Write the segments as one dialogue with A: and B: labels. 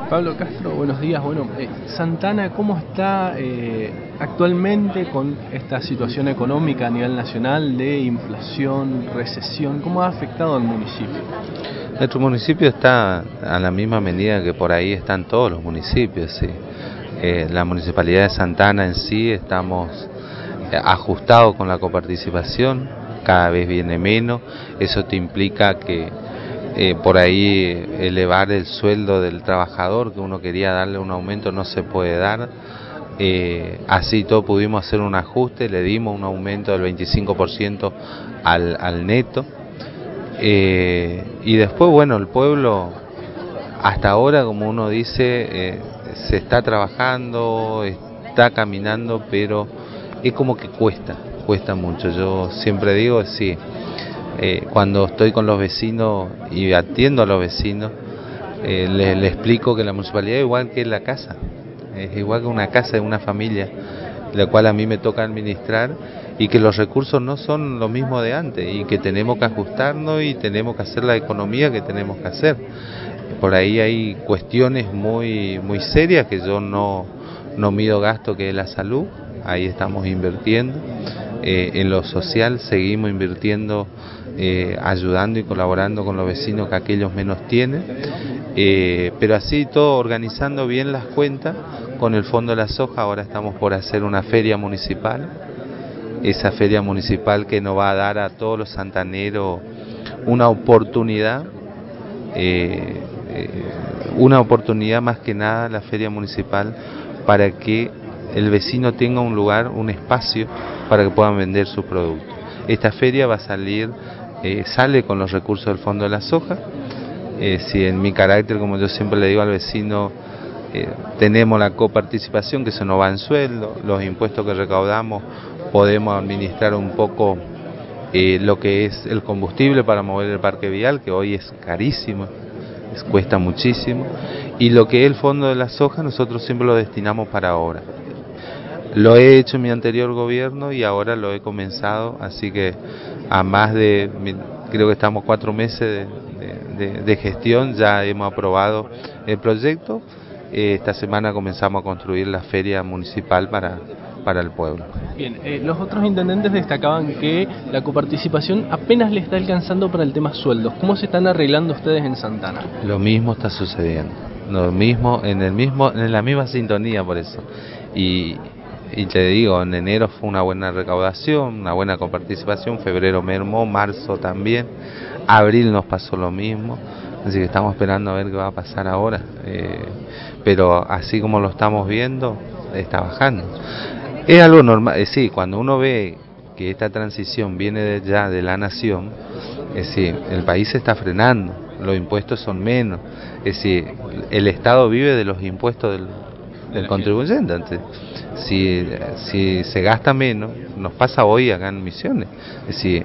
A: Pablo Castro, buenos días. Bueno, Santana, ¿cómo está actualmente con esta situación económica a nivel nacional de inflación, recesión? ¿Cómo ha afectado al municipio?
B: Nuestro municipio está a la misma medida que por ahí están todos los municipios, sí. La municipalidad de Santana en sí estamos ajustados con la coparticipación, cada vez viene menos, eso te implica que por ahí elevar el sueldo del trabajador, que uno quería darle un aumento, no se puede dar. Así todo pudimos hacer un ajuste, le dimos un aumento del 25% al neto. Y después, bueno, el pueblo hasta ahora, como uno dice, se está trabajando, está caminando, pero es como que cuesta mucho. Yo siempre digo, sí, cuando estoy con los vecinos y atiendo a los vecinos, le explico que la municipalidad es igual que la casa, es igual que una casa de una familia, la cual a mí me toca administrar, y que los recursos no son lo mismo de antes y que tenemos que ajustarnos y tenemos que hacer la economía que tenemos que hacer. Por ahí hay cuestiones muy serias que yo no mido gasto, que es la salud, ahí estamos invirtiendo. En lo social seguimos invirtiendo, ayudando y colaborando con los vecinos que aquellos menos tienen, pero así todo organizando bien las cuentas con el Fondo de la Soja. Ahora estamos por hacer una feria municipal, esa feria municipal que nos va a dar a todos los santaneros una oportunidad, una oportunidad más que nada, la feria municipal, para que el vecino tenga un lugar, un espacio para que puedan vender sus productos. Esta feria va a salir, sale con los recursos del Fondo de la Soja. Si en mi carácter, como yo siempre le digo al vecino, tenemos la coparticipación, que se nos va en sueldo, los impuestos que recaudamos podemos administrar un poco lo que es el combustible para mover el parque vial, que hoy es carísimo, cuesta muchísimo, y lo que es el Fondo de la Soja nosotros siempre lo destinamos para obra. Lo he hecho en mi anterior gobierno y ahora lo he comenzado, así que a más de, creo que estamos 4 meses de gestión, ya hemos aprobado el proyecto. Esta semana comenzamos a construir la feria municipal para el pueblo.
A: Bien, los otros intendentes destacaban que la coparticipación apenas le está alcanzando para el tema sueldos. ¿Cómo se están arreglando ustedes en Santana?
B: Lo mismo está sucediendo, lo mismo, en la misma sintonía, por eso. Y te digo, en enero fue una buena recaudación, una buena coparticipación, febrero mermó, marzo también, abril nos pasó lo mismo, así que estamos esperando a ver qué va a pasar ahora, pero así como lo estamos viendo, está bajando. Es algo normal, sí, cuando uno ve que esta transición viene ya de la nación, es decir, el país se está frenando, los impuestos son menos, es decir, el Estado vive de los impuestos del contribuyente. Entonces, si se gasta menos, nos pasa hoy acá en Misiones, es decir,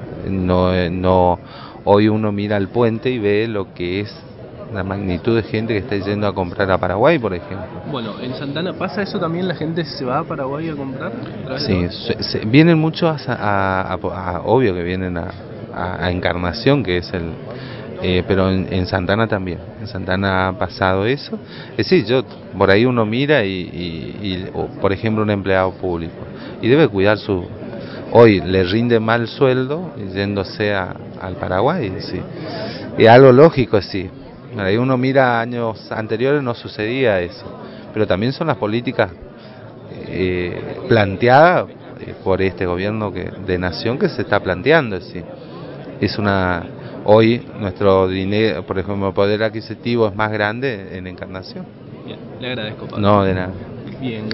B: hoy uno mira el puente y ve lo que es la magnitud de gente que está yendo a comprar a Paraguay, por ejemplo.
A: Bueno, en Santana pasa eso también, la gente se va a Paraguay a comprar.
B: Sí, vienen muchos obvio que vienen a Encarnación, que es pero en Santana también, en Santana ha pasado eso. Es decir, por ahí uno mira o, por ejemplo, un empleado público y debe cuidar hoy le rinde mal sueldo yéndose al Paraguay, sí. Es algo lógico, sí. Ahí uno mira años anteriores, no sucedía eso, pero también son las políticas planteadas por este gobierno de nación que se está planteando, es decir, hoy nuestro dinero, por ejemplo, el poder adquisitivo es más grande en Encarnación.
A: Bien, le agradezco, Pablo.
B: No, de nada.
A: Bien.